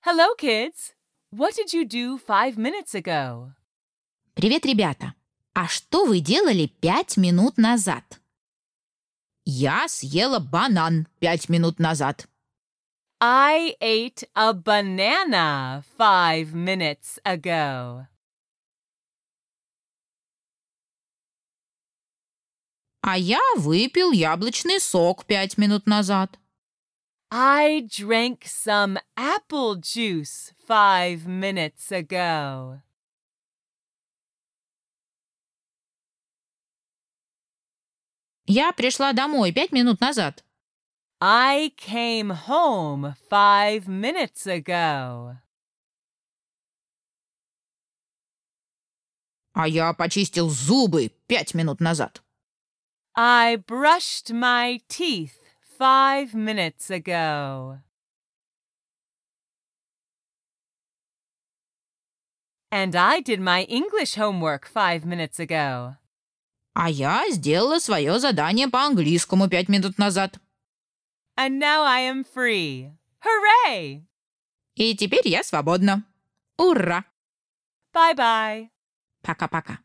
Hello, kids. What did you do 5 minutes ago? Привет, ребята! А что вы делали 5 минут назад? Я съела банан 5 минут назад. I ate a banana 5 minutes ago. А я выпил яблочный сок 5 минут назад. I drank some apple juice 5 minutes ago. Я пришла домой 5 минут назад. I came home 5 minutes ago. А я почистил зубы 5 минут назад. I brushed my teeth 5 minutes ago. And I did my English homework 5 minutes ago. А я сделала свое задание по английскому 5 минут назад. And now I am free. Hooray! И теперь я свободна. Ура! Bye-bye. Пока-пока.